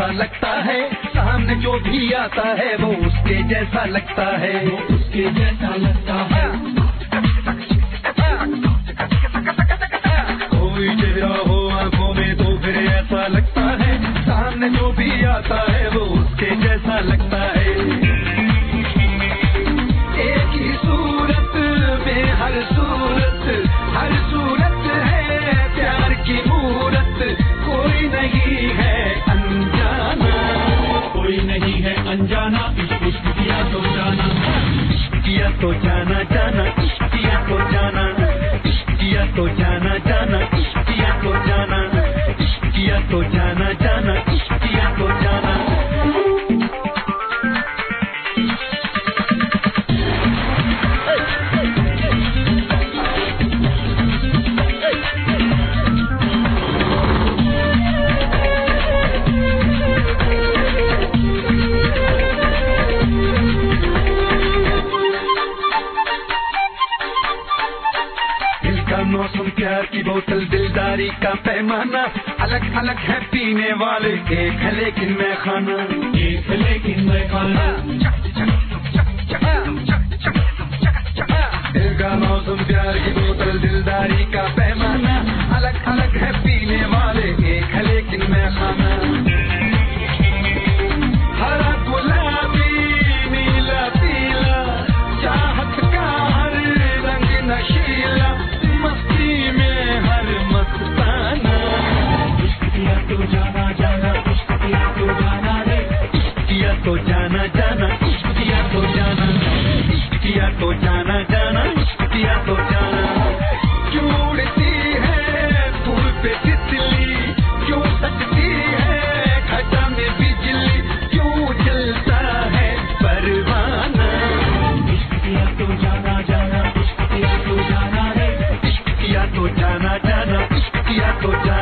लगता है, सामने जो भी आता है वो उसके जैसा लगता है, वो उसके जैसा लगता है। कोई चेहरा हो आंखों में तो फिर ऐसा लगता है, सामने जो भी आता है वो उसके जैसा लगता है। एक ही सूरत में हर सूरत है प्यार की मूरत, कोई नहीं है अनजाना, कोई नहीं है अनजाना। इश्क किया तो जाना, इश्क किया तो जाना जाना, इश्क किया तो जाना, इश्क किया तो जाना जाना, इश्क किया तो जाना, इश्क किया तो जाना जाना, इश्क किया तो जाना। मौसम प्यार की बोतल दिलदारी का पैमाना, अलग अलग है पीने वाले, एक है लेकिन मैं खाना, एक है लेकिन मैं खाना। दिल का मौसम प्यार की बोतल दिलदारी का पैमाना, अलग अलग है पीने वाले, एक है लेकिन मैं खाना। हरा गुलाबी नीला पीला, चाहत का हर रंग नशीला, मस्ती में हर मस्ताना। इश्क किया तो जाना जाना, इश्क किया तो जाना रे, इश्क किया तो जाना जाना, इश्क किया तो जाना, इश्क किया तो जाना जाना, इश्क किया तो जाना। क्यों उड़ती है फूल पे तितली, क्यों सकती है घटा में बिजली, क्यों जलता है परवाना। इश्क किया तो जाना जाना, इश्क किया तो जाना रे, इश्क किया तो जाना जाना, इश्क किया तो जाना।